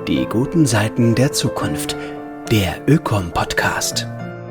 Die guten Seiten der Zukunft. Der Ökom-Podcast.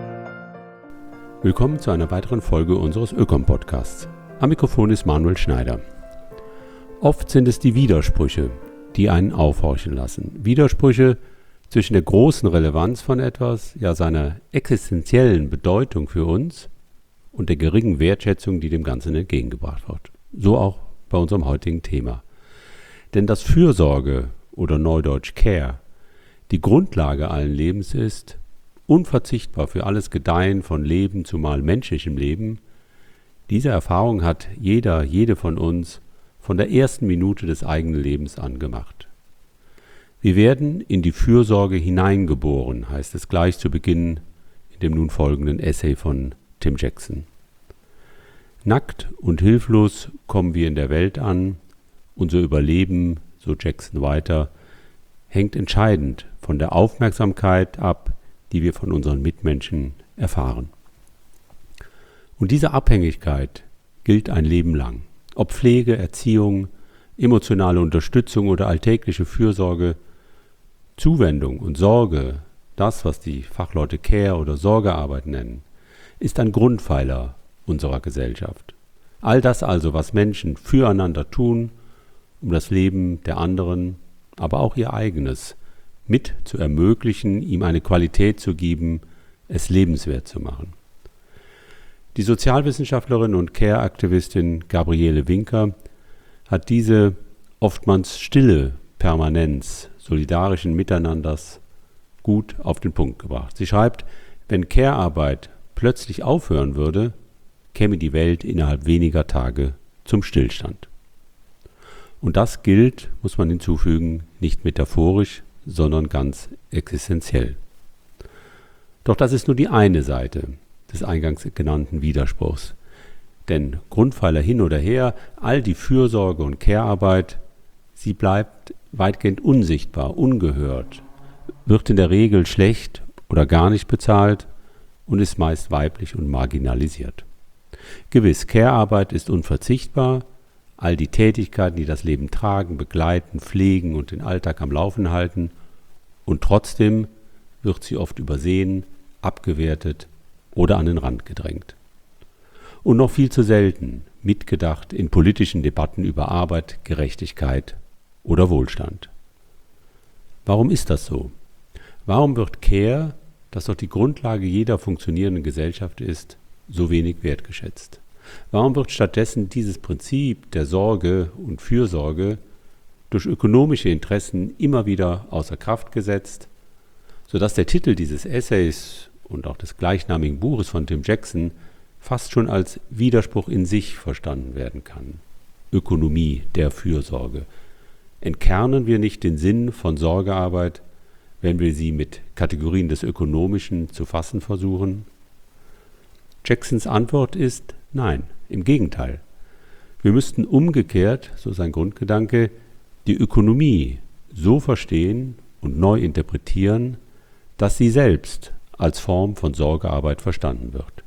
Willkommen zu einer weiteren Folge unseres Ökom-Podcasts. Am Mikrofon ist Manuel Schneider. Oft sind es die Widersprüche, die einen aufhorchen lassen. Widersprüche zwischen der großen Relevanz von etwas, ja seiner existenziellen Bedeutung für uns und der geringen Wertschätzung, die dem Ganzen entgegengebracht wird. So auch bei unserem heutigen Thema. Denn dass Fürsorge oder neudeutsch Care die Grundlage allen Lebens ist, unverzichtbar für alles Gedeihen von Leben, zumal menschlichem Leben, diese Erfahrung hat jede von uns von der ersten Minute des eigenen Lebens an gemacht. Wir werden in die Fürsorge hineingeboren, heißt es gleich zu Beginn in dem nun folgenden Essay von Tim Jackson. Nackt und hilflos kommen wir in der Welt an, unser Überleben, so Jackson weiter, hängt entscheidend von der Aufmerksamkeit ab, die wir von unseren Mitmenschen erfahren. Und diese Abhängigkeit gilt ein Leben lang. Ob Pflege, Erziehung, emotionale Unterstützung oder alltägliche Fürsorge, Zuwendung und Sorge, das, was die Fachleute Care oder Sorgearbeit nennen, ist ein Grundpfeiler unserer Gesellschaft. All das also, was Menschen füreinander tun, um das Leben der anderen, aber auch ihr eigenes, mit zu ermöglichen, ihm eine Qualität zu geben, es lebenswert zu machen. Die Sozialwissenschaftlerin und Care-Aktivistin Gabriele Winker hat diese oftmals stille Permanenz solidarischen Miteinanders gut auf den Punkt gebracht. Sie schreibt, wenn Care-Arbeit plötzlich aufhören würde, käme die Welt innerhalb weniger Tage zum Stillstand. Und das gilt, muss man hinzufügen, nicht metaphorisch, sondern ganz existenziell. Doch das ist nur die eine Seite des eingangs genannten Widerspruchs. Denn Grundpfeiler hin oder her, all die Fürsorge und Care-Arbeit, sie bleibt weitgehend unsichtbar, ungehört, wird in der Regel schlecht oder gar nicht bezahlt und ist meist weiblich und marginalisiert. Gewiss, Care-Arbeit ist unverzichtbar, all die Tätigkeiten, die das Leben tragen, begleiten, pflegen und den Alltag am Laufen halten, und trotzdem wird sie oft übersehen, abgewertet oder an den Rand gedrängt. Und noch viel zu selten mitgedacht in politischen Debatten über Arbeit, Gerechtigkeit oder Wohlstand. Warum ist das so? Warum wird Care, das doch die Grundlage jeder funktionierenden Gesellschaft ist, so wenig wertgeschätzt? Warum wird stattdessen dieses Prinzip der Sorge und Fürsorge durch ökonomische Interessen immer wieder außer Kraft gesetzt, sodass der Titel dieses Essays und auch des gleichnamigen Buches von Tim Jackson fast schon als Widerspruch in sich verstanden werden kann? Ökonomie der Fürsorge. Entkernen wir nicht den Sinn von Sorgearbeit, wenn wir sie mit Kategorien des Ökonomischen zu fassen versuchen? Jacksons Antwort ist nein, im Gegenteil. Wir müssten umgekehrt, so sein Grundgedanke, die Ökonomie so verstehen und neu interpretieren, dass sie selbst als Form von Sorgearbeit verstanden wird.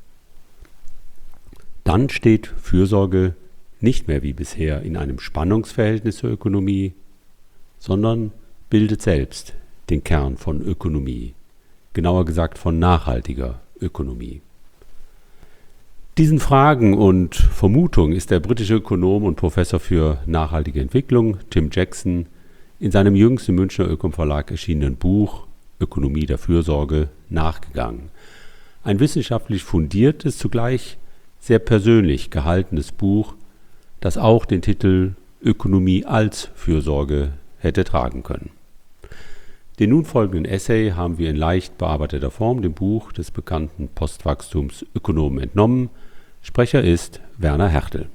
Dann steht Fürsorge nicht mehr wie bisher in einem Spannungsverhältnis zur Ökonomie, sondern bildet selbst den Kern von Ökonomie, genauer gesagt von nachhaltiger Ökonomie. Diesen Fragen und Vermutungen ist der britische Ökonom und Professor für nachhaltige Entwicklung Tim Jackson in seinem jüngst im Münchner Ökom-Verlag erschienenen Buch Ökonomie der Fürsorge nachgegangen. Ein wissenschaftlich fundiertes, zugleich sehr persönlich gehaltenes Buch, das auch den Titel Ökonomie als Fürsorge hätte tragen können. Den nun folgenden Essay haben wir in leicht bearbeiteter Form dem Buch des bekannten Postwachstumsökonomen entnommen. Sprecher ist Werner Hertel.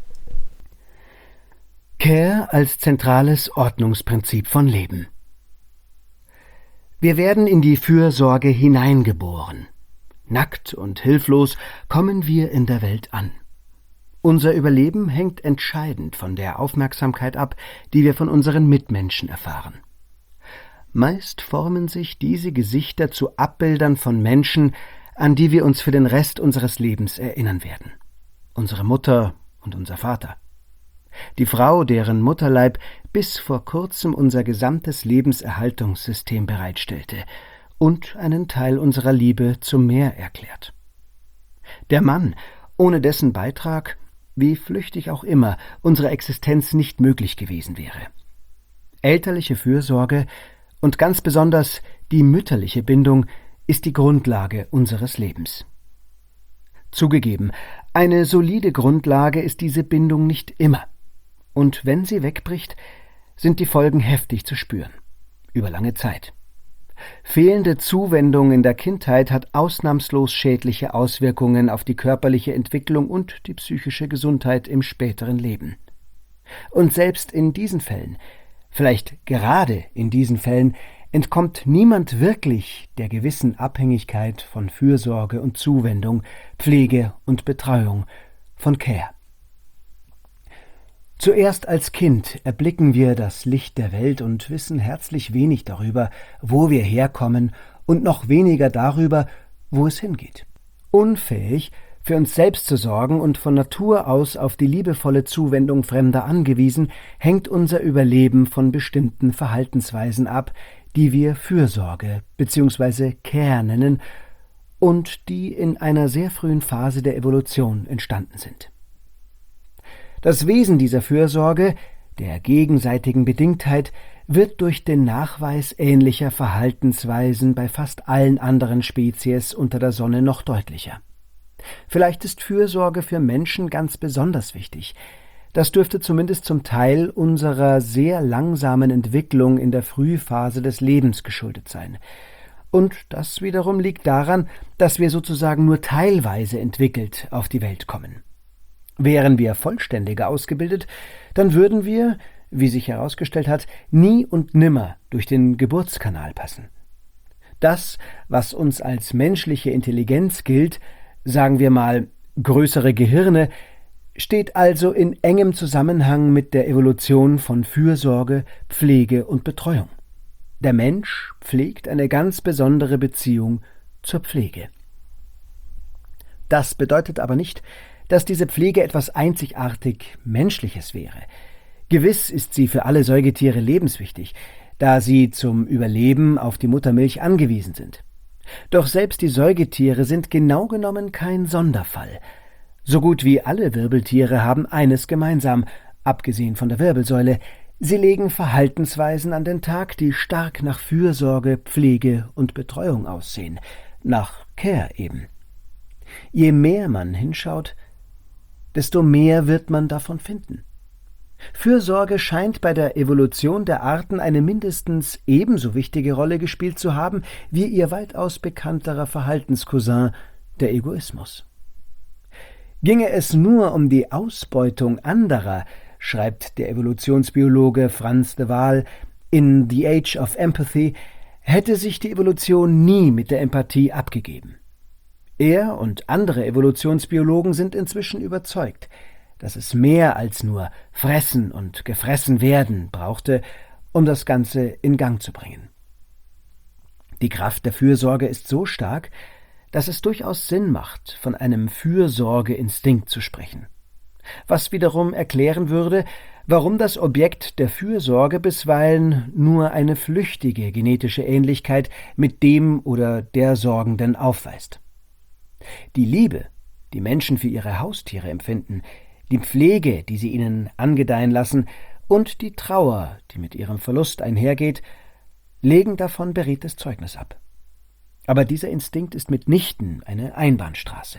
Care als zentrales Ordnungsprinzip von Leben. Wir werden in die Fürsorge hineingeboren. Nackt und hilflos kommen wir in der Welt an. Unser Überleben hängt entscheidend von der Aufmerksamkeit ab, die wir von unseren Mitmenschen erfahren. Meist formen sich diese Gesichter zu Abbildern von Menschen, an die wir uns für den Rest unseres Lebens erinnern werden. Unsere Mutter und unser Vater. Die Frau, deren Mutterleib bis vor kurzem unser gesamtes Lebenserhaltungssystem bereitstellte und einen Teil unserer Liebe zum Meer erklärt. Der Mann, ohne dessen Beitrag, wie flüchtig auch immer, unsere Existenz nicht möglich gewesen wäre. Elterliche Fürsorge und ganz besonders die mütterliche Bindung ist die Grundlage unseres Lebens. Zugegeben, eine solide Grundlage ist diese Bindung nicht immer. Und wenn sie wegbricht, sind die Folgen heftig zu spüren, über lange Zeit. Fehlende Zuwendung in der Kindheit hat ausnahmslos schädliche Auswirkungen auf die körperliche Entwicklung und die psychische Gesundheit im späteren Leben. Und selbst in diesen Fällen, vielleicht gerade in diesen Fällen, entkommt niemand wirklich der gewissen Abhängigkeit von Fürsorge und Zuwendung, Pflege und Betreuung, von Care. Zuerst als Kind erblicken wir das Licht der Welt und wissen herzlich wenig darüber, wo wir herkommen und noch weniger darüber, wo es hingeht. Unfähig, für uns selbst zu sorgen und von Natur aus auf die liebevolle Zuwendung Fremder angewiesen, hängt unser Überleben von bestimmten Verhaltensweisen ab, die wir Fürsorge bzw. Care nennen und die in einer sehr frühen Phase der Evolution entstanden sind. Das Wesen dieser Fürsorge, der gegenseitigen Bedingtheit, wird durch den Nachweis ähnlicher Verhaltensweisen bei fast allen anderen Spezies unter der Sonne noch deutlicher. Vielleicht ist Fürsorge für Menschen ganz besonders wichtig. Das dürfte zumindest zum Teil unserer sehr langsamen Entwicklung in der Frühphase des Lebens geschuldet sein. Und das wiederum liegt daran, dass wir sozusagen nur teilweise entwickelt auf die Welt kommen. Wären wir vollständiger ausgebildet, dann würden wir, wie sich herausgestellt hat, nie und nimmer durch den Geburtskanal passen. Das, was uns als menschliche Intelligenz gilt, sagen wir mal größere Gehirne, steht also in engem Zusammenhang mit der Evolution von Fürsorge, Pflege und Betreuung. Der Mensch pflegt eine ganz besondere Beziehung zur Pflege. Das bedeutet aber nicht, dass diese Pflege etwas einzigartig Menschliches wäre. Gewiss ist sie für alle Säugetiere lebenswichtig, da sie zum Überleben auf die Muttermilch angewiesen sind. Doch selbst die Säugetiere sind genau genommen kein Sonderfall. So gut wie alle Wirbeltiere haben eines gemeinsam, abgesehen von der Wirbelsäule: Sie legen Verhaltensweisen an den Tag, die stark nach Fürsorge, Pflege und Betreuung aussehen, nach Care eben. Je mehr man hinschaut, desto mehr wird man davon finden. Fürsorge scheint bei der Evolution der Arten eine mindestens ebenso wichtige Rolle gespielt zu haben wie ihr weitaus bekannterer Verhaltenscousin, der Egoismus. Ginge es nur um die Ausbeutung anderer, schreibt der Evolutionsbiologe Frans de Waal in The Age of Empathy, hätte sich die Evolution nie mit der Empathie abgegeben. Er und andere Evolutionsbiologen sind inzwischen überzeugt, dass es mehr als nur Fressen und gefressen werden brauchte, um das Ganze in Gang zu bringen. Die Kraft der Fürsorge ist so stark, dass es durchaus Sinn macht, von einem Fürsorgeinstinkt zu sprechen. Was wiederum erklären würde, warum das Objekt der Fürsorge bisweilen nur eine flüchtige genetische Ähnlichkeit mit dem oder der Sorgenden aufweist. Die Liebe, die Menschen für ihre Haustiere empfinden, die Pflege, die sie ihnen angedeihen lassen, und die Trauer, die mit ihrem Verlust einhergeht, legen davon beredtes Zeugnis ab. Aber dieser Instinkt ist mitnichten eine Einbahnstraße.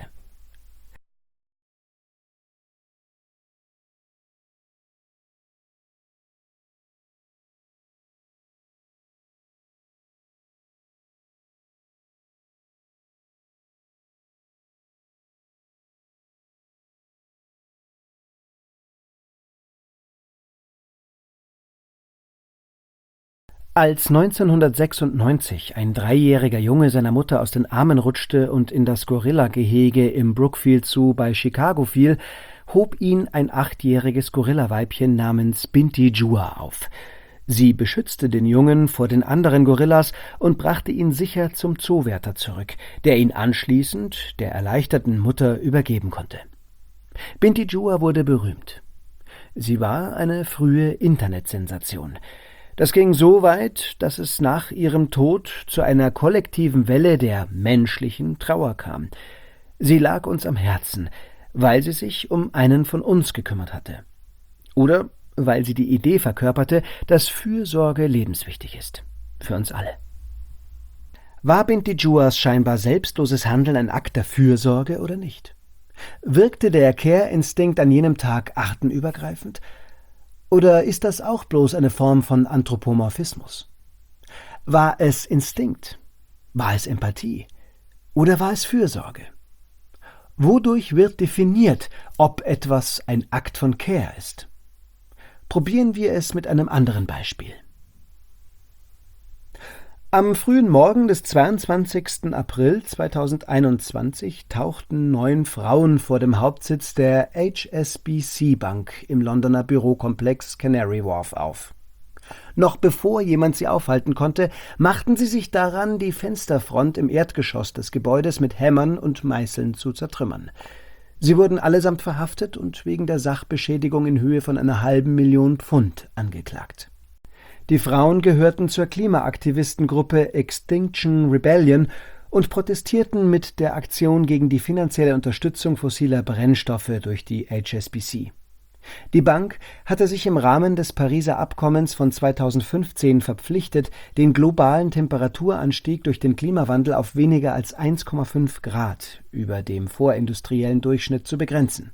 Als 1996 ein 3-jähriger Junge seiner Mutter aus den Armen rutschte und in das Gorillagehege im Brookfield Zoo bei Chicago fiel, hob ihn ein 8-jähriges Gorillaweibchen namens Binti Jua auf. Sie beschützte den Jungen vor den anderen Gorillas und brachte ihn sicher zum Zoowärter zurück, der ihn anschließend der erleichterten Mutter übergeben konnte. Binti Jua wurde berühmt. Sie war eine frühe Internetsensation. Das ging so weit, dass es nach ihrem Tod zu einer kollektiven Welle der menschlichen Trauer kam. Sie lag uns am Herzen, weil sie sich um einen von uns gekümmert hatte. Oder weil sie die Idee verkörperte, dass Fürsorge lebenswichtig ist. Für uns alle. War Binti Juas scheinbar selbstloses Handeln ein Akt der Fürsorge oder nicht? Wirkte der Care-Instinkt an jenem Tag artenübergreifend? Oder ist das auch bloß eine Form von Anthropomorphismus? War es Instinkt? War es Empathie? Oder war es Fürsorge? Wodurch wird definiert, ob etwas ein Akt von Care ist? Probieren wir es mit einem anderen Beispiel. Am frühen Morgen des 22. April 2021 tauchten 9 Frauen vor dem Hauptsitz der HSBC Bank im Londoner Bürokomplex Canary Wharf auf. Noch bevor jemand sie aufhalten konnte, machten sie sich daran, die Fensterfront im Erdgeschoss des Gebäudes mit Hämmern und Meißeln zu zertrümmern. Sie wurden allesamt verhaftet und wegen der Sachbeschädigung in Höhe von einer £500.000 angeklagt. Die Frauen gehörten zur Klimaaktivistengruppe Extinction Rebellion und protestierten mit der Aktion gegen die finanzielle Unterstützung fossiler Brennstoffe durch die HSBC. Die Bank hatte sich im Rahmen des Pariser Abkommens von 2015 verpflichtet, den globalen Temperaturanstieg durch den Klimawandel auf weniger als 1,5 Grad über dem vorindustriellen Durchschnitt zu begrenzen.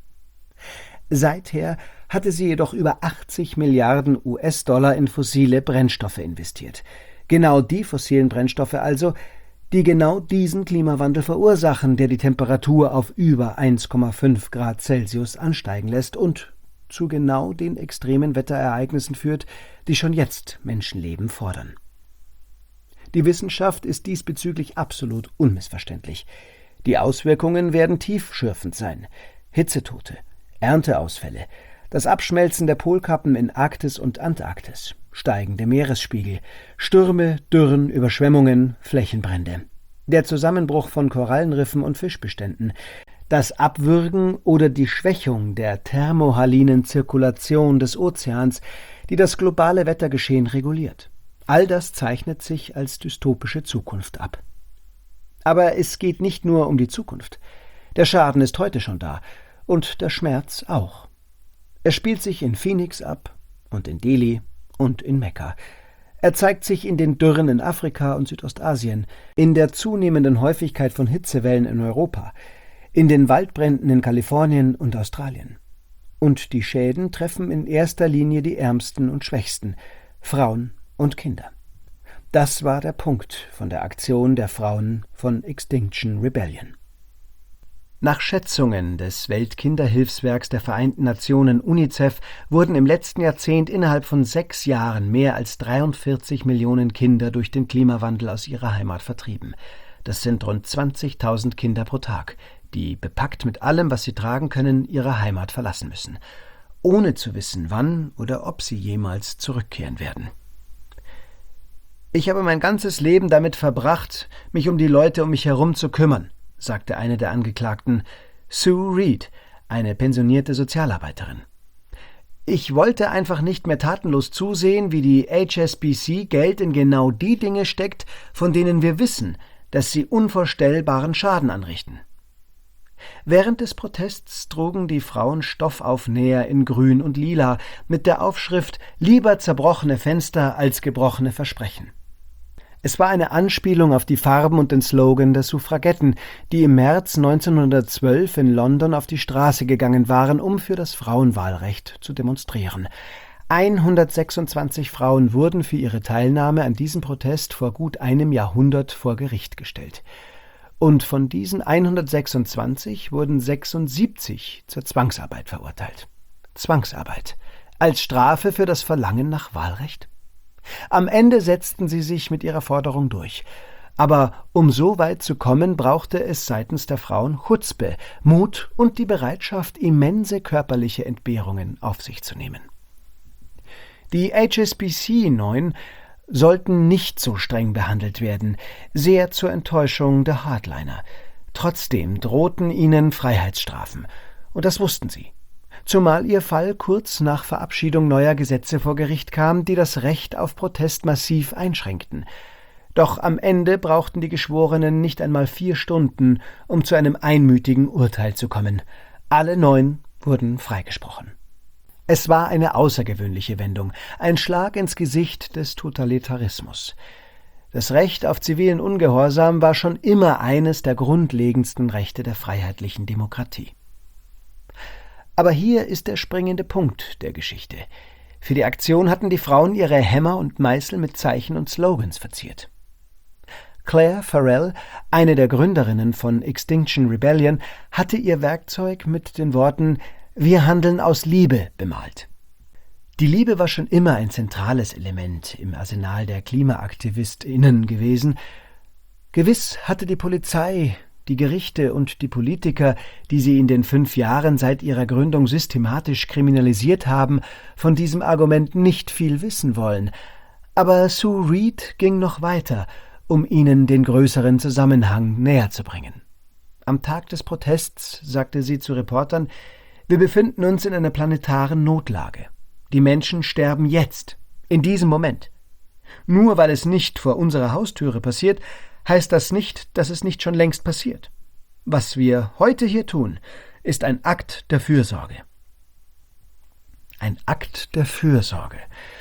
Seither hatte sie jedoch über 80 Milliarden US-Dollar in fossile Brennstoffe investiert. Genau die fossilen Brennstoffe also, die genau diesen Klimawandel verursachen, der die Temperatur auf über 1,5 Grad Celsius ansteigen lässt und zu genau den extremen Wetterereignissen führt, die schon jetzt Menschenleben fordern. Die Wissenschaft ist diesbezüglich absolut unmissverständlich. Die Auswirkungen werden tiefschürfend sein. Hitzetote, Ernteausfälle, das Abschmelzen der Polkappen in Arktis und Antarktis, steigende Meeresspiegel, Stürme, Dürren, Überschwemmungen, Flächenbrände, der Zusammenbruch von Korallenriffen und Fischbeständen, das Abwürgen oder die Schwächung der thermohalinen Zirkulation des Ozeans, die das globale Wettergeschehen reguliert. All das zeichnet sich als dystopische Zukunft ab. Aber es geht nicht nur um die Zukunft. Der Schaden ist heute schon da und der Schmerz auch. Er spielt sich in Phoenix ab und in Delhi und in Mekka. Er zeigt sich in den Dürren in Afrika und Südostasien, in der zunehmenden Häufigkeit von Hitzewellen in Europa, in den Waldbränden in Kalifornien und Australien. Und die Schäden treffen in erster Linie die Ärmsten und Schwächsten, Frauen und Kinder. Das war der Punkt von der Aktion der Frauen von Extinction Rebellion. Nach Schätzungen des Weltkinderhilfswerks der Vereinten Nationen UNICEF wurden im letzten Jahrzehnt innerhalb von 6 Jahren mehr als 43 Millionen Kinder durch den Klimawandel aus ihrer Heimat vertrieben. Das sind rund 20.000 Kinder pro Tag, die, bepackt mit allem, was sie tragen können, ihre Heimat verlassen müssen, ohne zu wissen, wann oder ob sie jemals zurückkehren werden. Ich habe mein ganzes Leben damit verbracht, mich um die Leute um mich herum zu kümmern, sagte eine der Angeklagten, Sue Reed, eine pensionierte Sozialarbeiterin. Ich wollte einfach nicht mehr tatenlos zusehen, wie die HSBC Geld in genau die Dinge steckt, von denen wir wissen, dass sie unvorstellbaren Schaden anrichten. Während des Protests trugen die Frauen Stoffaufnäher in Grün und Lila mit der Aufschrift »Lieber zerbrochene Fenster als gebrochene Versprechen«. Es war eine Anspielung auf die Farben und den Slogan der Suffragetten, die im März 1912 in London auf die Straße gegangen waren, um für das Frauenwahlrecht zu demonstrieren. 126 Frauen wurden für ihre Teilnahme an diesem Protest vor gut einem Jahrhundert vor Gericht gestellt. Und von diesen 126 wurden 76 zur Zwangsarbeit verurteilt. Zwangsarbeit. Als Strafe für das Verlangen nach Wahlrecht? Am Ende setzten sie sich mit ihrer Forderung durch. Aber um so weit zu kommen, brauchte es seitens der Frauen Chutzpe, Mut und die Bereitschaft, immense körperliche Entbehrungen auf sich zu nehmen. Die HSBC-9 sollten nicht so streng behandelt werden, sehr zur Enttäuschung der Hardliner. Trotzdem drohten ihnen Freiheitsstrafen. Und das wussten sie. zumal ihr Fall kurz nach Verabschiedung neuer Gesetze vor Gericht kam, die das Recht auf Protest massiv einschränkten. Doch am Ende brauchten die Geschworenen nicht einmal 4 Stunden, um zu einem einmütigen Urteil zu kommen. Alle 9 wurden freigesprochen. Es war eine außergewöhnliche Wendung, ein Schlag ins Gesicht des Totalitarismus. Das Recht auf zivilen Ungehorsam war schon immer eines der grundlegendsten Rechte der freiheitlichen Demokratie. Aber hier ist der springende Punkt der Geschichte. Für die Aktion hatten die Frauen ihre Hämmer und Meißel mit Zeichen und Slogans verziert. Claire Farrell, eine der Gründerinnen von Extinction Rebellion, hatte ihr Werkzeug mit den Worten »Wir handeln aus Liebe« bemalt. Die Liebe war schon immer ein zentrales Element im Arsenal der KlimaaktivistInnen gewesen. Gewiss hatte die Polizei, die Gerichte und die Politiker, die sie in den 5 Jahren seit ihrer Gründung systematisch kriminalisiert haben, von diesem Argument nicht viel wissen wollen. Aber Sue Reed ging noch weiter, um ihnen den größeren Zusammenhang näher zu bringen. Am Tag des Protests sagte sie zu Reportern: »Wir befinden uns in einer planetaren Notlage. Die Menschen sterben jetzt, in diesem Moment. Nur weil es nicht vor unserer Haustüre passiert, heißt das nicht, dass es nicht schon längst passiert. Was wir heute hier tun, ist ein Akt der Fürsorge.« Ein Akt der Fürsorge.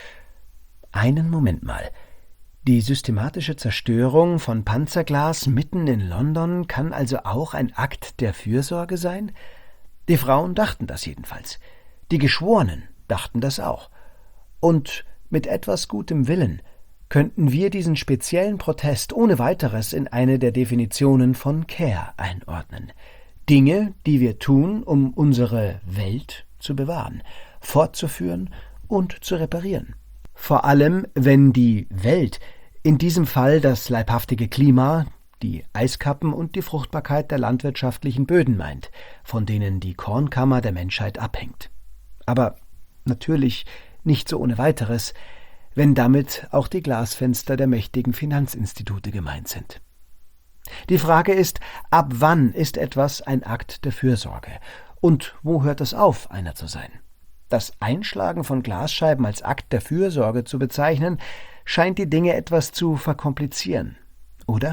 Einen Moment mal. Die systematische Zerstörung von Panzerglas mitten in London kann also auch ein Akt der Fürsorge sein? Die Frauen dachten das jedenfalls. Die Geschworenen dachten das auch. Und mit etwas gutem Willen könnten wir diesen speziellen Protest ohne weiteres in eine der Definitionen von Care einordnen. Dinge, die wir tun, um unsere Welt zu bewahren, fortzuführen und zu reparieren. Vor allem, wenn die Welt, in diesem Fall das leibhaftige Klima, die Eiskappen und die Fruchtbarkeit der landwirtschaftlichen Böden meint, von denen die Kornkammer der Menschheit abhängt. Aber natürlich nicht so ohne weiteres, wenn damit auch die Glasfenster der mächtigen Finanzinstitute gemeint sind. Die Frage ist, ab wann ist etwas ein Akt der Fürsorge? Und wo hört es auf, einer zu sein? Das Einschlagen von Glasscheiben als Akt der Fürsorge zu bezeichnen, scheint die Dinge etwas zu verkomplizieren, oder?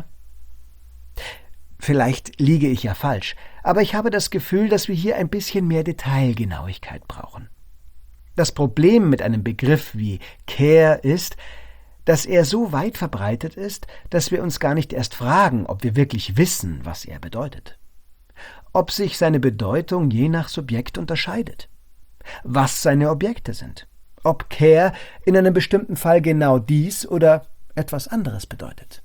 Vielleicht liege ich ja falsch, aber ich habe das Gefühl, dass wir hier ein bisschen mehr Detailgenauigkeit brauchen. Das Problem mit einem Begriff wie Care ist, dass er so weit verbreitet ist, dass wir uns gar nicht erst fragen, ob wir wirklich wissen, was er bedeutet. Ob sich seine Bedeutung je nach Subjekt unterscheidet. Was seine Objekte sind. Ob Care in einem bestimmten Fall genau dies oder etwas anderes bedeutet.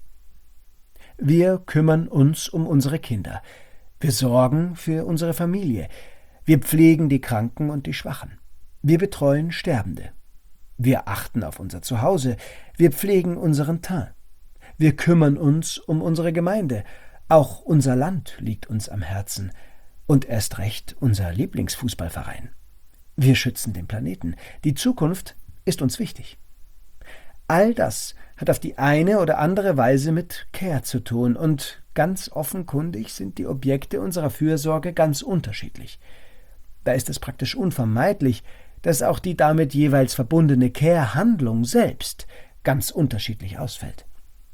Wir kümmern uns um unsere Kinder. Wir sorgen für unsere Familie. Wir pflegen die Kranken und die Schwachen. Wir betreuen Sterbende. Wir achten auf unser Zuhause. Wir pflegen unseren Teint. Wir kümmern uns um unsere Gemeinde. Auch unser Land liegt uns am Herzen. Und erst recht unser Lieblingsfußballverein. Wir schützen den Planeten. Die Zukunft ist uns wichtig. All das hat auf die eine oder andere Weise mit Care zu tun, und ganz offenkundig sind die Objekte unserer Fürsorge ganz unterschiedlich. Da ist es praktisch unvermeidlich, dass auch die damit jeweils verbundene Care-Handlung selbst ganz unterschiedlich ausfällt.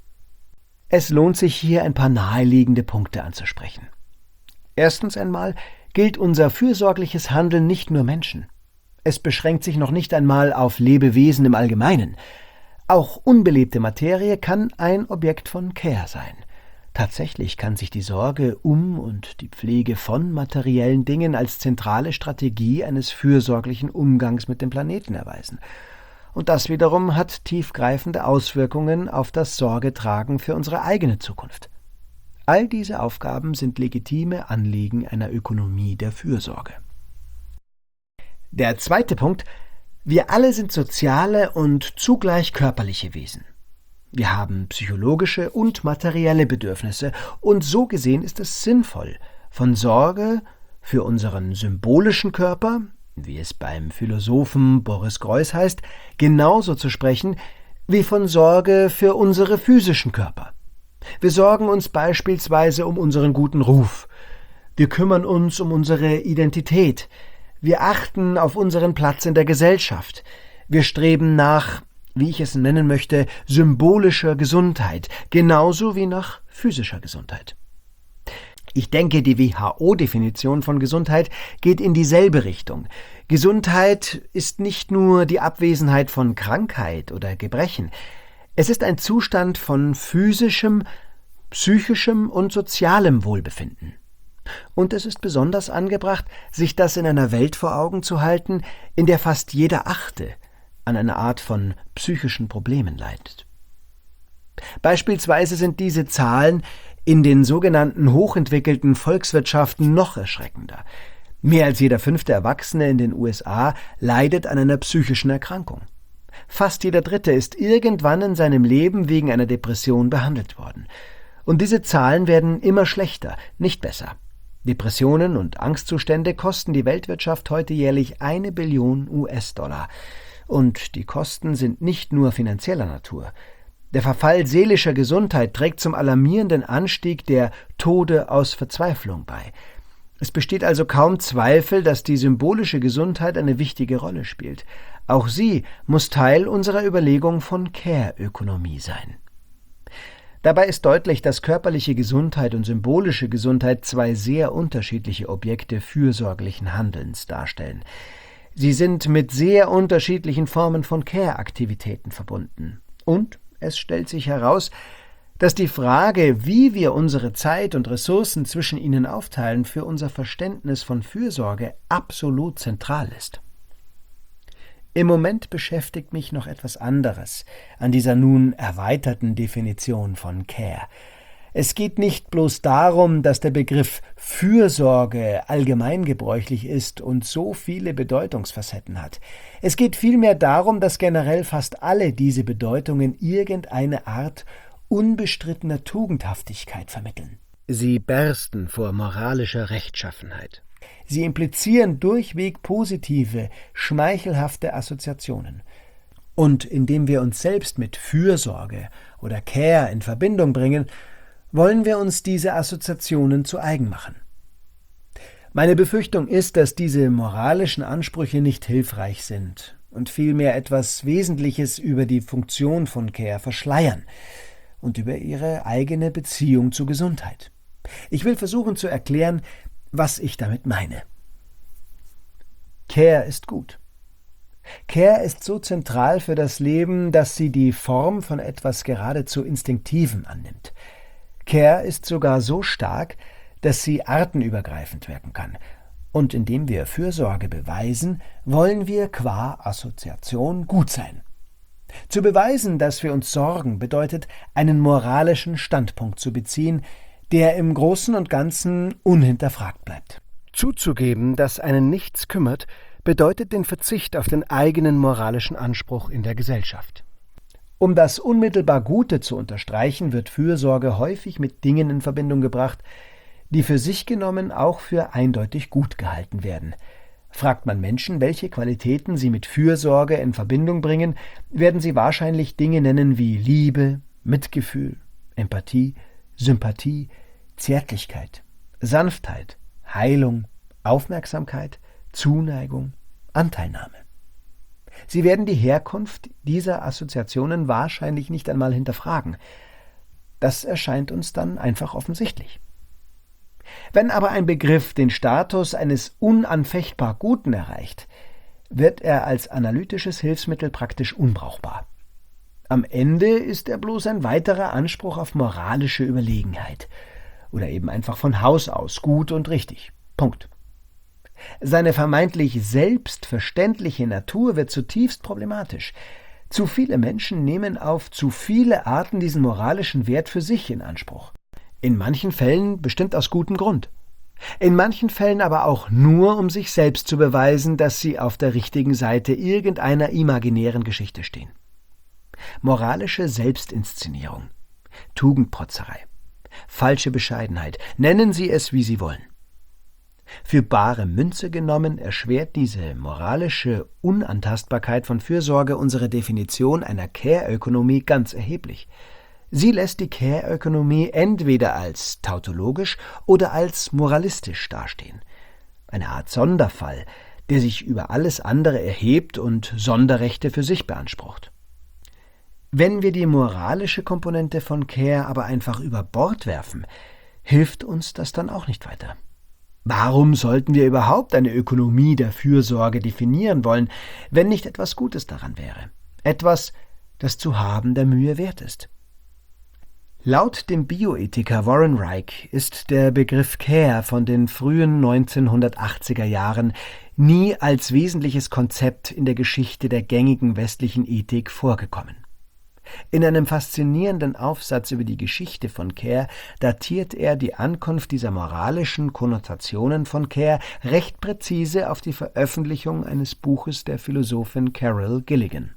Es lohnt sich hier ein paar naheliegende Punkte anzusprechen. Erstens einmal gilt unser fürsorgliches Handeln nicht nur Menschen. Es beschränkt sich noch nicht einmal auf Lebewesen im Allgemeinen. Auch unbelebte Materie kann ein Objekt von Care sein. Tatsächlich kann sich die Sorge um und die Pflege von materiellen Dingen als zentrale Strategie eines fürsorglichen Umgangs mit dem Planeten erweisen. Und das wiederum hat tiefgreifende Auswirkungen auf das Sorgetragen für unsere eigene Zukunft. All diese Aufgaben sind legitime Anliegen einer Ökonomie der Fürsorge. Der zweite Punkt: Wir alle sind soziale und zugleich körperliche Wesen. Wir haben psychologische und materielle Bedürfnisse, und so gesehen ist es sinnvoll, von Sorge für unseren symbolischen Körper, wie es beim Philosophen Boris Greuß heißt, genauso zu sprechen wie von Sorge für unsere physischen Körper. Wir sorgen uns beispielsweise um unseren guten Ruf. Wir kümmern uns um unsere Identität. Wir achten auf unseren Platz in der Gesellschaft. Wir streben nach, wie ich es nennen möchte, symbolischer Gesundheit, genauso wie nach physischer Gesundheit. Ich denke, die WHO-Definition von Gesundheit geht in dieselbe Richtung. Gesundheit ist nicht nur die Abwesenheit von Krankheit oder Gebrechen. Es ist ein Zustand von physischem, psychischem und sozialem Wohlbefinden. Und es ist besonders angebracht, sich das in einer Welt vor Augen zu halten, in der fast jeder Achte an einer Art von psychischen Problemen leidet. Beispielsweise sind diese Zahlen in den sogenannten hochentwickelten Volkswirtschaften noch erschreckender. Mehr als jeder 5. Erwachsene in den USA leidet an einer psychischen Erkrankung. Fast jeder 3. ist irgendwann in seinem Leben wegen einer Depression behandelt worden. Und diese Zahlen werden immer schlechter, nicht besser. Depressionen und Angstzustände kosten die Weltwirtschaft heute jährlich 1 Billion US-Dollar. Und die Kosten sind nicht nur finanzieller Natur. Der Verfall seelischer Gesundheit trägt zum alarmierenden Anstieg der Tode aus Verzweiflung bei. Es besteht also kaum Zweifel, dass die symbolische Gesundheit eine wichtige Rolle spielt. Auch sie muss Teil unserer Überlegung von Care-Ökonomie sein. Dabei ist deutlich, dass körperliche Gesundheit und symbolische Gesundheit zwei sehr unterschiedliche Objekte fürsorglichen Handelns darstellen. Sie sind mit sehr unterschiedlichen Formen von Care-Aktivitäten verbunden. Und es stellt sich heraus, dass die Frage, wie wir unsere Zeit und Ressourcen zwischen ihnen aufteilen, für unser Verständnis von Fürsorge absolut zentral ist. Im Moment beschäftigt mich noch etwas anderes an dieser nun erweiterten Definition von Care. Es geht nicht bloß darum, dass der Begriff Fürsorge allgemeingebräuchlich ist und so viele Bedeutungsfacetten hat. Es geht vielmehr darum, dass generell fast alle diese Bedeutungen irgendeine Art unbestrittener Tugendhaftigkeit vermitteln. Sie bersten vor moralischer Rechtschaffenheit. Sie implizieren durchweg positive, schmeichelhafte Assoziationen. Und indem wir uns selbst mit Fürsorge oder Care in Verbindung bringen, wollen wir uns diese Assoziationen zu eigen machen. Meine Befürchtung ist, dass diese moralischen Ansprüche nicht hilfreich sind und vielmehr etwas Wesentliches über die Funktion von Care verschleiern und über ihre eigene Beziehung zur Gesundheit. Ich will versuchen zu erklären, was ich damit meine. Care ist gut. Care ist so zentral für das Leben, dass sie die Form von etwas geradezu Instinktivem annimmt. Care ist sogar so stark, dass sie artenübergreifend wirken kann. Und indem wir Fürsorge beweisen, wollen wir qua Assoziation gut sein. Zu beweisen, dass wir uns sorgen, bedeutet, einen moralischen Standpunkt zu beziehen, der im Großen und Ganzen unhinterfragt bleibt. Zuzugeben, dass einen nichts kümmert, bedeutet den Verzicht auf den eigenen moralischen Anspruch in der Gesellschaft. Um das unmittelbar Gute zu unterstreichen, wird Fürsorge häufig mit Dingen in Verbindung gebracht, die für sich genommen auch für eindeutig gut gehalten werden. Fragt man Menschen, welche Qualitäten sie mit Fürsorge in Verbindung bringen, werden sie wahrscheinlich Dinge nennen wie Liebe, Mitgefühl, Empathie, Sympathie, Zärtlichkeit, Sanftheit, Heilung, Aufmerksamkeit, Zuneigung, Anteilnahme. Sie werden die Herkunft dieser Assoziationen wahrscheinlich nicht einmal hinterfragen. Das erscheint uns dann einfach offensichtlich. Wenn aber ein Begriff den Status eines unanfechtbar Guten erreicht, wird er als analytisches Hilfsmittel praktisch unbrauchbar. Am Ende ist er bloß ein weiterer Anspruch auf moralische Überlegenheit oder eben einfach von Haus aus gut und richtig. Punkt. Seine vermeintlich selbstverständliche Natur wird zutiefst problematisch. Zu viele Menschen nehmen auf zu viele Arten diesen moralischen Wert für sich in Anspruch. In manchen Fällen bestimmt aus gutem Grund. In manchen Fällen aber auch nur, um sich selbst zu beweisen, dass sie auf der richtigen Seite irgendeiner imaginären Geschichte stehen. Moralische Selbstinszenierung, Tugendprotzerei, falsche Bescheidenheit, nennen Sie es, wie Sie wollen. Für bare Münze genommen erschwert diese moralische Unantastbarkeit von Fürsorge unsere Definition einer Care-Ökonomie ganz erheblich. Sie lässt die Care-Ökonomie entweder als tautologisch oder als moralistisch dastehen. Eine Art Sonderfall, der sich über alles andere erhebt und Sonderrechte für sich beansprucht. Wenn wir die moralische Komponente von Care aber einfach über Bord werfen, hilft uns das dann auch nicht weiter. Warum sollten wir überhaupt eine Ökonomie der Fürsorge definieren wollen, wenn nicht etwas Gutes daran wäre? Etwas, das zu haben der Mühe wert ist. Laut dem Bioethiker Warren Reich ist der Begriff Care von den frühen 1980er Jahren nie als wesentliches Konzept in der Geschichte der gängigen westlichen Ethik vorgekommen. In einem faszinierenden Aufsatz über die Geschichte von Care datiert er die Ankunft dieser moralischen Konnotationen von Care recht präzise auf die Veröffentlichung eines Buches der Philosophin Carol Gilligan.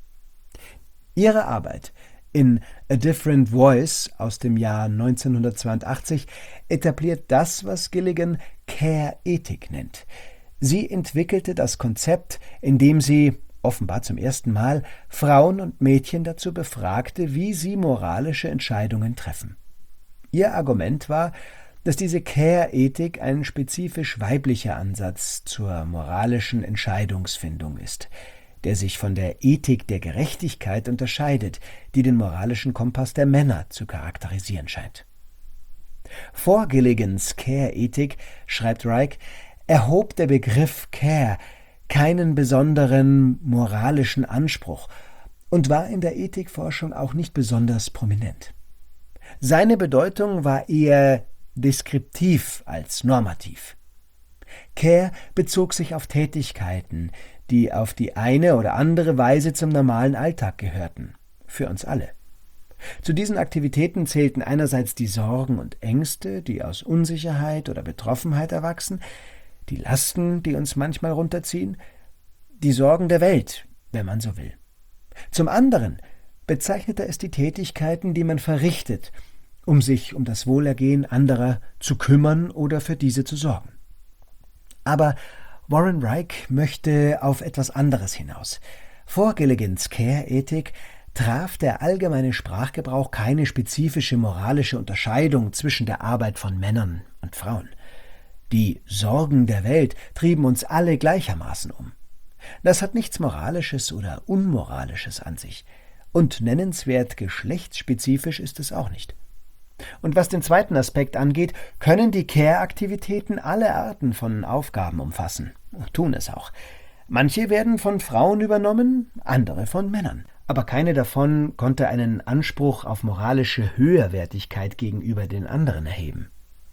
Ihre Arbeit in A Different Voice aus dem Jahr 1982 etabliert das, was Gilligan Care-Ethik nennt. Sie entwickelte das Konzept, indem sie, offenbar zum ersten Mal, Frauen und Mädchen dazu befragte, wie sie moralische Entscheidungen treffen. Ihr Argument war, dass diese Care-Ethik ein spezifisch weiblicher Ansatz zur moralischen Entscheidungsfindung ist, der sich von der Ethik der Gerechtigkeit unterscheidet, die den moralischen Kompass der Männer zu charakterisieren scheint. Vor Gilligans Care-Ethik, schreibt Reich, erhob der Begriff Care keinen besonderen moralischen Anspruch und war in der Ethikforschung auch nicht besonders prominent. Seine Bedeutung war eher deskriptiv als normativ. Care bezog sich auf Tätigkeiten, die auf die eine oder andere Weise zum normalen Alltag gehörten, für uns alle. Zu diesen Aktivitäten zählten einerseits die Sorgen und Ängste, die aus Unsicherheit oder Betroffenheit erwachsen, die Lasten, die uns manchmal runterziehen, die Sorgen der Welt, wenn man so will. Zum anderen bezeichnete es die Tätigkeiten, die man verrichtet, um sich um das Wohlergehen anderer zu kümmern oder für diese zu sorgen. Aber Warren Reich möchte auf etwas anderes hinaus. Vor Gilligans Care-Ethik traf der allgemeine Sprachgebrauch keine spezifische moralische Unterscheidung zwischen der Arbeit von Männern und Frauen. Die Sorgen der Welt trieben uns alle gleichermaßen um. Das hat nichts Moralisches oder Unmoralisches an sich. Und nennenswert geschlechtsspezifisch ist es auch nicht. Und was den zweiten Aspekt angeht, können die Care-Aktivitäten alle Arten von Aufgaben umfassen. Tun es auch. Manche werden von Frauen übernommen, andere von Männern. Aber keine davon konnte einen Anspruch auf moralische Höherwertigkeit gegenüber den anderen erheben.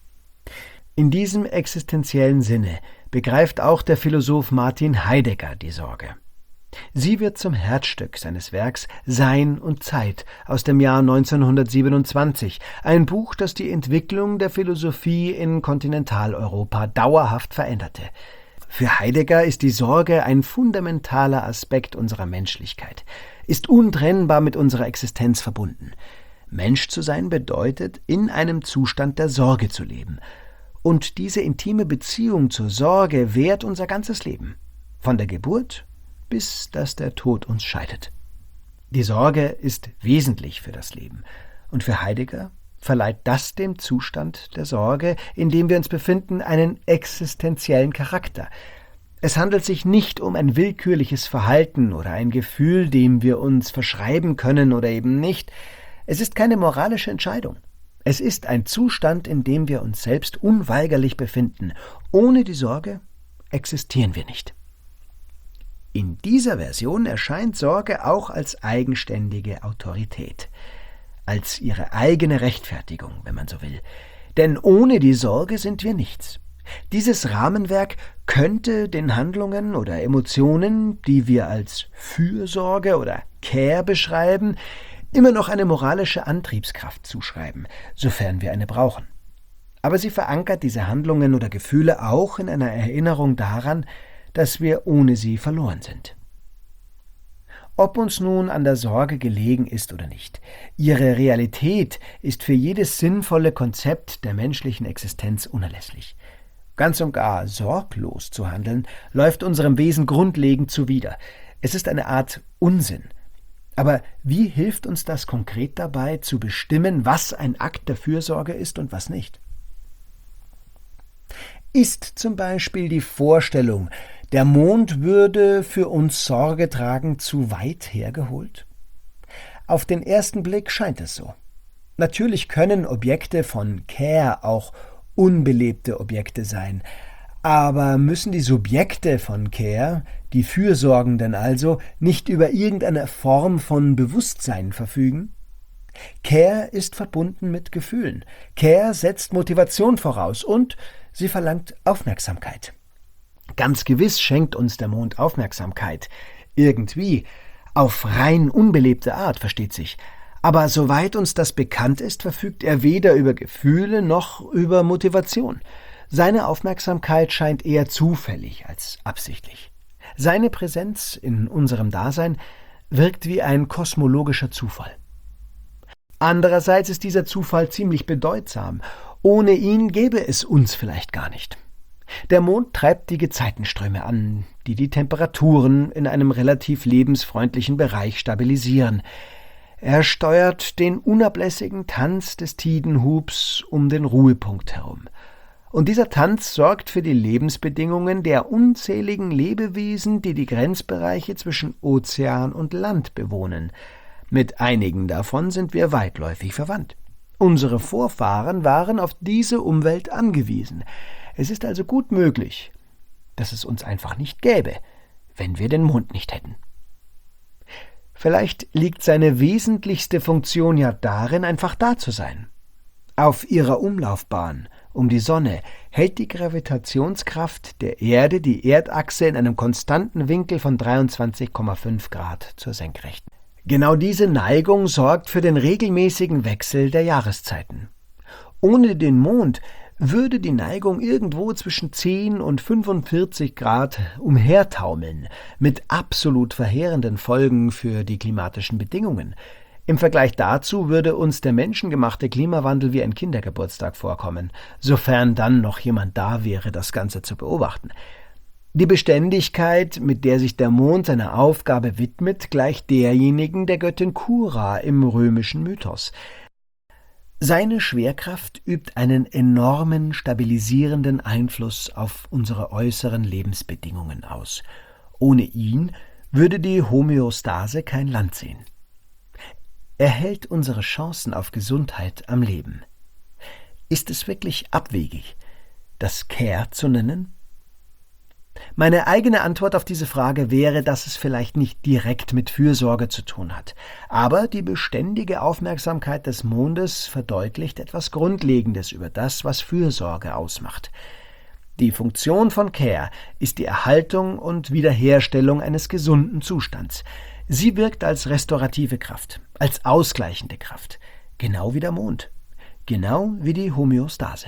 In diesem existenziellen Sinne begreift auch der Philosoph Martin Heidegger die Sorge. Sie wird zum Herzstück seines Werks Sein und Zeit aus dem Jahr 1927, ein Buch, das die Entwicklung der Philosophie in Kontinentaleuropa dauerhaft veränderte. Für Heidegger ist die Sorge ein fundamentaler Aspekt unserer Menschlichkeit, ist untrennbar mit unserer Existenz verbunden. Mensch zu sein bedeutet, in einem Zustand der Sorge zu leben. Und diese intime Beziehung zur Sorge währt unser ganzes Leben, von der Geburt bis dass der Tod uns scheidet. Die Sorge ist wesentlich für das Leben, und für Heidegger verleiht das dem Zustand der Sorge, in dem wir uns befinden, einen existenziellen Charakter. Es handelt sich nicht um ein willkürliches Verhalten oder ein Gefühl, dem wir uns verschreiben können oder eben nicht. Es ist keine moralische Entscheidung. Es ist ein Zustand, in dem wir uns selbst unweigerlich befinden. Ohne die Sorge existieren wir nicht. In dieser Version erscheint Sorge auch als eigenständige Autorität, als ihre eigene Rechtfertigung, wenn man so will. Denn ohne die Sorge sind wir nichts. Dieses Rahmenwerk könnte den Handlungen oder Emotionen, die wir als Fürsorge oder Care beschreiben, immer noch eine moralische Antriebskraft zuschreiben, sofern wir eine brauchen. Aber sie verankert diese Handlungen oder Gefühle auch in einer Erinnerung daran, dass wir ohne sie verloren sind. Ob uns nun an der Sorge gelegen ist oder nicht, ihre Realität ist für jedes sinnvolle Konzept der menschlichen Existenz unerlässlich. Ganz und gar sorglos zu handeln, läuft unserem Wesen grundlegend zuwider. Es ist eine Art Unsinn. Aber wie hilft uns das konkret dabei, zu bestimmen, was ein Akt der Fürsorge ist und was nicht? Ist zum Beispiel die Vorstellung, Der Mond würde für uns Sorge tragen zu weit hergeholt? Auf den ersten Blick scheint es so. Natürlich können Objekte von Care auch unbelebte Objekte sein, aber müssen die Subjekte von Care, die Fürsorgenden also, nicht über irgendeine Form von Bewusstsein verfügen? Care ist verbunden mit Gefühlen. Care setzt Motivation voraus und sie verlangt Aufmerksamkeit. Ganz gewiss schenkt uns der Mond Aufmerksamkeit. Irgendwie. Auf rein unbelebte Art, versteht sich. Aber soweit uns das bekannt ist, verfügt er weder über Gefühle noch über Motivation. Seine Aufmerksamkeit scheint eher zufällig als absichtlich. Seine Präsenz in unserem Dasein wirkt wie ein kosmologischer Zufall. Andererseits ist dieser Zufall ziemlich bedeutsam. Ohne ihn gäbe es uns vielleicht gar nicht. Der Mond treibt die Gezeitenströme an, die die Temperaturen in einem relativ lebensfreundlichen Bereich stabilisieren. Er steuert den unablässigen Tanz des Tidenhubs um den Ruhepunkt herum. Und dieser Tanz sorgt für die Lebensbedingungen der unzähligen Lebewesen, die die Grenzbereiche zwischen Ozean und Land bewohnen. Mit einigen davon sind wir weitläufig verwandt. Unsere Vorfahren waren auf diese Umwelt angewiesen. Es ist also gut möglich, dass es uns einfach nicht gäbe, wenn wir den Mond nicht hätten. Vielleicht liegt seine wesentlichste Funktion ja darin, einfach da zu sein. Auf ihrer Umlaufbahn um die Sonne hält die Gravitationskraft der Erde die Erdachse in einem konstanten Winkel von 23,5 Grad zur Senkrechten. Genau diese Neigung sorgt für den regelmäßigen Wechsel der Jahreszeiten. Ohne den Mond würde die Neigung irgendwo zwischen 10 und 45 Grad umhertaumeln, mit absolut verheerenden Folgen für die klimatischen Bedingungen. Im Vergleich dazu würde uns der menschengemachte Klimawandel wie ein Kindergeburtstag vorkommen, sofern dann noch jemand da wäre, das Ganze zu beobachten. Die Beständigkeit, mit der sich der Mond seiner Aufgabe widmet, gleicht derjenigen der Göttin Kura im römischen Mythos. Seine Schwerkraft übt einen enormen stabilisierenden Einfluss auf unsere äußeren Lebensbedingungen aus. Ohne ihn würde die Homöostase kein Land sehen. Er hält unsere Chancen auf Gesundheit am Leben. Ist es wirklich abwegig, das Care zu nennen? Meine eigene Antwort auf diese Frage wäre, dass es vielleicht nicht direkt mit Fürsorge zu tun hat. Aber die beständige Aufmerksamkeit des Mondes verdeutlicht etwas Grundlegendes über das, was Fürsorge ausmacht. Die Funktion von Care ist die Erhaltung und Wiederherstellung eines gesunden Zustands. Sie wirkt als restaurative Kraft, als ausgleichende Kraft, genau wie der Mond, genau wie die Homöostase.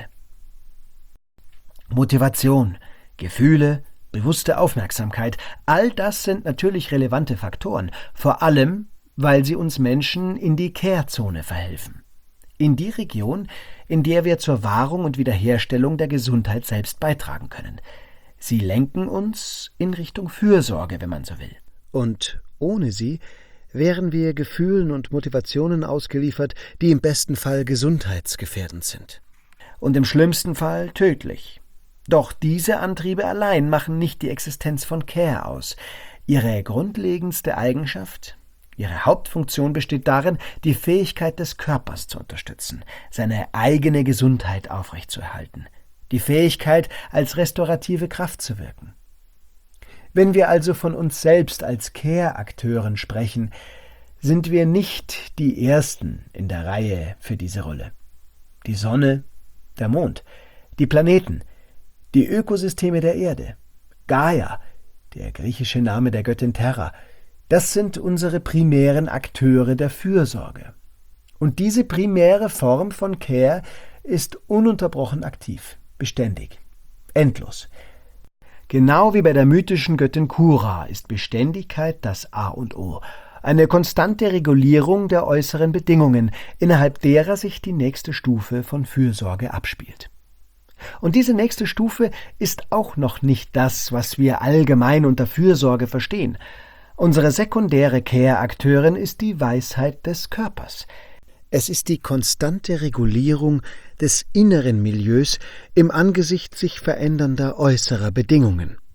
Motivation, Gefühle, bewusste Aufmerksamkeit, all das sind natürlich relevante Faktoren, vor allem, weil sie uns Menschen in die Care-Zone verhelfen. In die Region, in der wir zur Wahrung und Wiederherstellung der Gesundheit selbst beitragen können. Sie lenken uns in Richtung Fürsorge, wenn man so will. Und ohne sie wären wir Gefühlen und Motivationen ausgeliefert, die im besten Fall gesundheitsgefährdend sind. Und im schlimmsten Fall tödlich. Doch diese Antriebe allein machen nicht die Existenz von Care aus. Ihre grundlegendste Eigenschaft, ihre Hauptfunktion besteht darin, die Fähigkeit des Körpers zu unterstützen, seine eigene Gesundheit aufrechtzuerhalten, die Fähigkeit, als restaurative Kraft zu wirken. Wenn wir also von uns selbst als Care-Akteuren sprechen, sind wir nicht die Ersten in der Reihe für diese Rolle. Die Sonne, der Mond, die Planeten, die Ökosysteme der Erde, Gaia, der griechische Name der Göttin Terra, das sind unsere primären Akteure der Fürsorge. Und diese primäre Form von Care ist ununterbrochen aktiv, beständig, endlos. Genau wie bei der mythischen Göttin Kura ist Beständigkeit das A und O, eine konstante Regulierung der äußeren Bedingungen, innerhalb derer sich die nächste Stufe von Fürsorge abspielt. Und diese nächste Stufe ist auch noch nicht das, was wir allgemein unter Fürsorge verstehen. Unsere sekundäre Care-Akteurin ist die Weisheit des Körpers. Es ist die konstante Regulierung des inneren Milieus im Angesicht sich verändernder äußerer Bedingungen.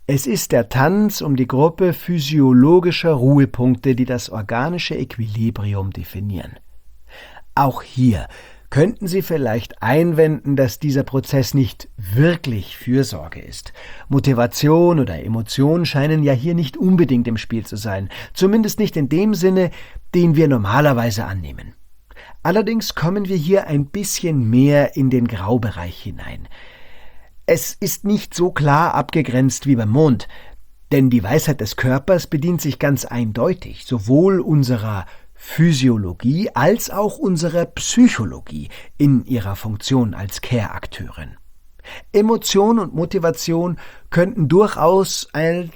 Es ist der Tanz um die Gruppe physiologischer Ruhepunkte, die das organische Equilibrium definieren. Auch hier könnten Sie vielleicht einwenden, dass dieser Prozess nicht wirklich Fürsorge ist. Motivation oder Emotion scheinen ja hier nicht unbedingt im Spiel zu sein, zumindest nicht in dem Sinne, den wir normalerweise annehmen. Allerdings kommen wir hier ein bisschen mehr in den Graubereich hinein. Es ist nicht so klar abgegrenzt wie beim Mond, denn die Weisheit des Körpers bedient sich ganz eindeutig sowohl unserer Physiologie als auch unserer Psychologie in ihrer Funktion als Care-Akteurin. Emotion und Motivation könnten durchaus als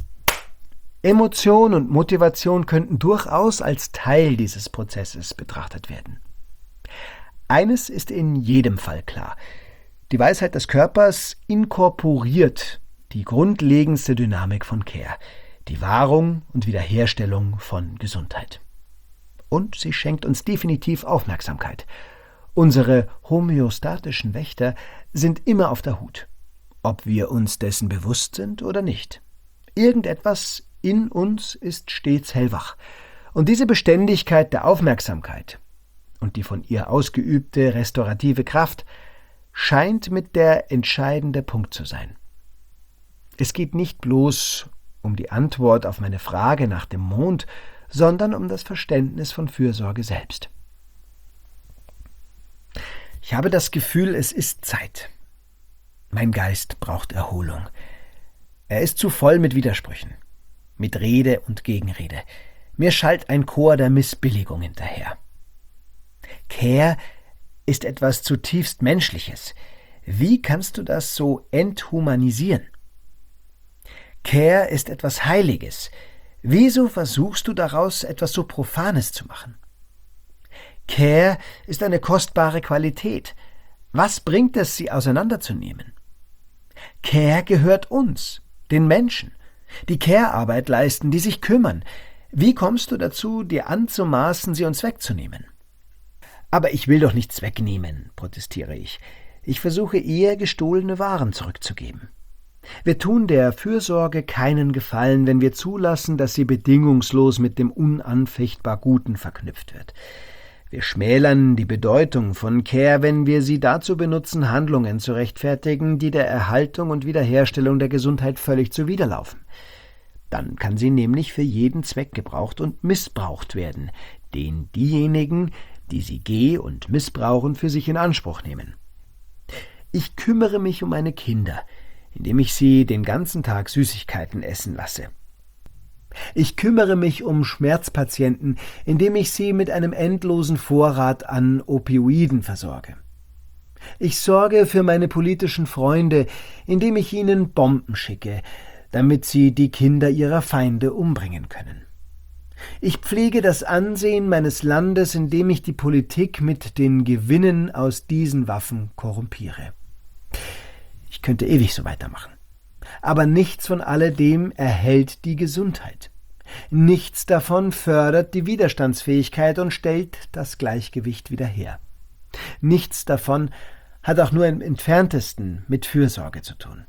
Teil dieses Prozesses betrachtet werden. Eines ist in jedem Fall klar: Die Weisheit des Körpers inkorporiert die grundlegendste Dynamik von Care, die Wahrung und Wiederherstellung von Gesundheit. Und sie schenkt uns definitiv Aufmerksamkeit. Unsere homöostatischen Wächter sind immer auf der Hut, ob wir uns dessen bewusst sind oder nicht. Irgendetwas in uns ist stets hellwach. Und diese Beständigkeit der Aufmerksamkeit und die von ihr ausgeübte restaurative Kraft scheint mit der entscheidende Punkt zu sein. Es geht nicht bloß um die Antwort auf meine Frage nach dem Mond, sondern um das Verständnis von Fürsorge selbst. Ich habe das Gefühl, es ist Zeit. Mein Geist braucht Erholung. Er ist zu voll mit Widersprüchen, mit Rede und Gegenrede. Mir schallt ein Chor der Missbilligung hinterher. Care ist etwas zutiefst Menschliches. Wie kannst du das so enthumanisieren? Care ist etwas Heiliges. Wieso versuchst du daraus etwas so Profanes zu machen? Care ist eine kostbare Qualität. Was bringt es, sie auseinanderzunehmen? Care gehört uns, den Menschen, die Care-Arbeit leisten, die sich kümmern. Wie kommst du dazu, dir anzumaßen, sie uns wegzunehmen? Aber ich will doch nichts wegnehmen, protestiere ich. Ich versuche eher, gestohlene Waren zurückzugeben. Wir tun der Fürsorge keinen Gefallen, wenn wir zulassen, dass sie bedingungslos mit dem unanfechtbar Guten verknüpft wird. Wir schmälern die Bedeutung von Care, wenn wir sie dazu benutzen, Handlungen zu rechtfertigen, die der Erhaltung und Wiederherstellung der Gesundheit völlig zuwiderlaufen. Dann kann sie nämlich für jeden Zweck gebraucht und missbraucht werden, den diejenigen, die sie und missbrauchen, für sich in Anspruch nehmen. Ich kümmere mich um meine Kinder, indem ich sie den ganzen Tag Süßigkeiten essen lasse. Ich kümmere mich um Schmerzpatienten, indem ich sie mit einem endlosen Vorrat an Opioiden versorge. Ich sorge für meine politischen Freunde, indem ich ihnen Bomben schicke, damit sie die Kinder ihrer Feinde umbringen können. Ich pflege das Ansehen meines Landes, indem ich die Politik mit den Gewinnen aus diesen Waffen korrumpiere. Ich könnte ewig so weitermachen. Aber nichts von alledem erhält die Gesundheit. Nichts davon fördert die Widerstandsfähigkeit und stellt das Gleichgewicht wieder her. Nichts davon hat auch nur im Entferntesten mit Fürsorge zu tun.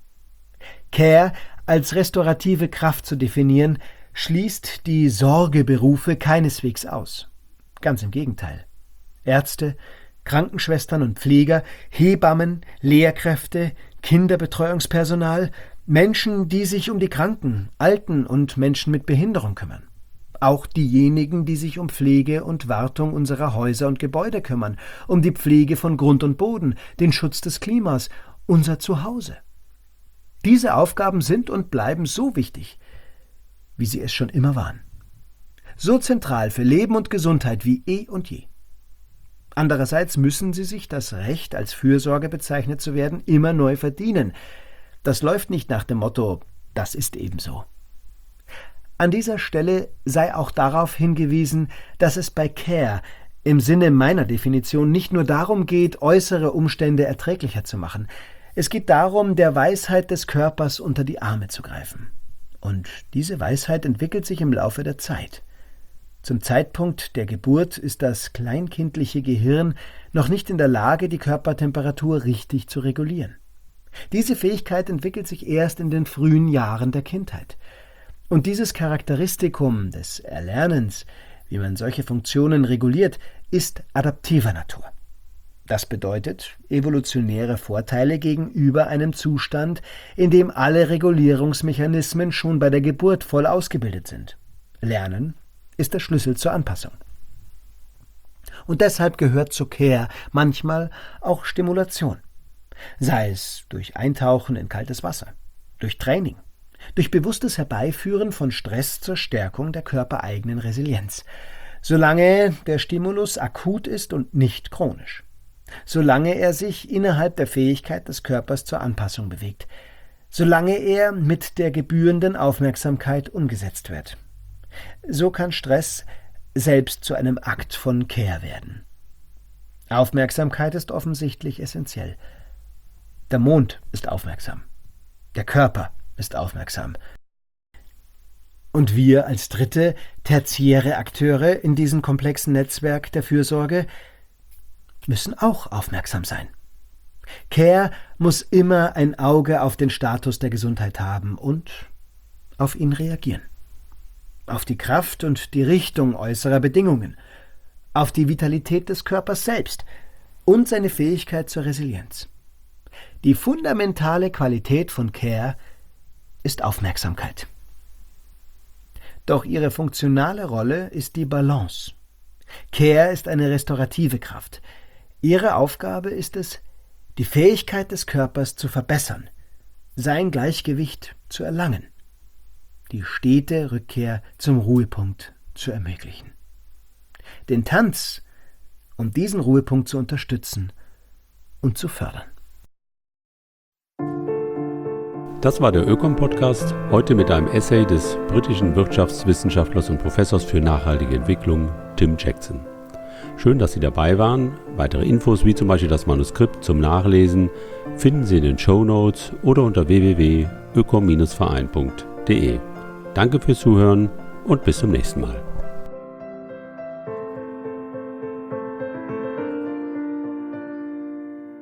Care als restaurative Kraft zu definieren, schließt die Sorgeberufe keineswegs aus. Ganz im Gegenteil. Ärzte, Krankenschwestern und Pfleger, Hebammen, Lehrkräfte, Kinderbetreuungspersonal, Menschen, die sich um die Kranken, Alten und Menschen mit Behinderung kümmern. Auch diejenigen, die sich um Pflege und Wartung unserer Häuser und Gebäude kümmern, um die Pflege von Grund und Boden, den Schutz des Klimas, unser Zuhause. Diese Aufgaben sind und bleiben so wichtig, wie sie es schon immer waren. So zentral für Leben und Gesundheit wie eh und je. Andererseits müssen sie sich das Recht, als Fürsorge bezeichnet zu werden, immer neu verdienen. Das läuft nicht nach dem Motto, das ist ebenso. An dieser Stelle sei auch darauf hingewiesen, dass es bei Care im Sinne meiner Definition nicht nur darum geht, äußere Umstände erträglicher zu machen. Es geht darum, der Weisheit des Körpers unter die Arme zu greifen. Und diese Weisheit entwickelt sich im Laufe der Zeit. Zum Zeitpunkt der Geburt ist das kleinkindliche Gehirn noch nicht in der Lage, die Körpertemperatur richtig zu regulieren. Diese Fähigkeit entwickelt sich erst in den frühen Jahren der Kindheit. Und dieses Charakteristikum des Erlernens, wie man solche Funktionen reguliert, ist adaptiver Natur. Das bedeutet evolutionäre Vorteile gegenüber einem Zustand, in dem alle Regulierungsmechanismen schon bei der Geburt voll ausgebildet sind. Lernen ist der Schlüssel zur Anpassung. Und deshalb gehört zur Care manchmal auch Stimulation. Sei es durch Eintauchen in kaltes Wasser, durch Training, durch bewusstes Herbeiführen von Stress zur Stärkung der körpereigenen Resilienz, solange der Stimulus akut ist und nicht chronisch, solange er sich innerhalb der Fähigkeit des Körpers zur Anpassung bewegt, solange er mit der gebührenden Aufmerksamkeit umgesetzt wird. So kann Stress selbst zu einem Akt von Care werden. Aufmerksamkeit ist offensichtlich essentiell. Der Mond ist aufmerksam. Der Körper ist aufmerksam. Und wir als dritte, tertiäre Akteure in diesem komplexen Netzwerk der Fürsorge müssen auch aufmerksam sein. Care muss immer ein Auge auf den Status der Gesundheit haben und auf ihn reagieren. Auf die Kraft und die Richtung äußerer Bedingungen, auf die Vitalität des Körpers selbst und seine Fähigkeit zur Resilienz. Die fundamentale Qualität von Care ist Aufmerksamkeit. Doch ihre funktionale Rolle ist die Balance. Care ist eine restaurative Kraft. Ihre Aufgabe ist es, die Fähigkeit des Körpers zu verbessern, sein Gleichgewicht zu erlangen, die stete Rückkehr zum Ruhepunkt zu ermöglichen. Den Tanz, um diesen Ruhepunkt zu unterstützen und zu fördern. Das war der Ökom-Podcast, heute mit einem Essay des britischen Wirtschaftswissenschaftlers und Professors für nachhaltige Entwicklung, Tim Jackson. Schön, dass Sie dabei waren. Weitere Infos, wie zum Beispiel das Manuskript zum Nachlesen, finden Sie in den Shownotes oder unter www.ökom-verein.de. Danke fürs Zuhören und bis zum nächsten Mal.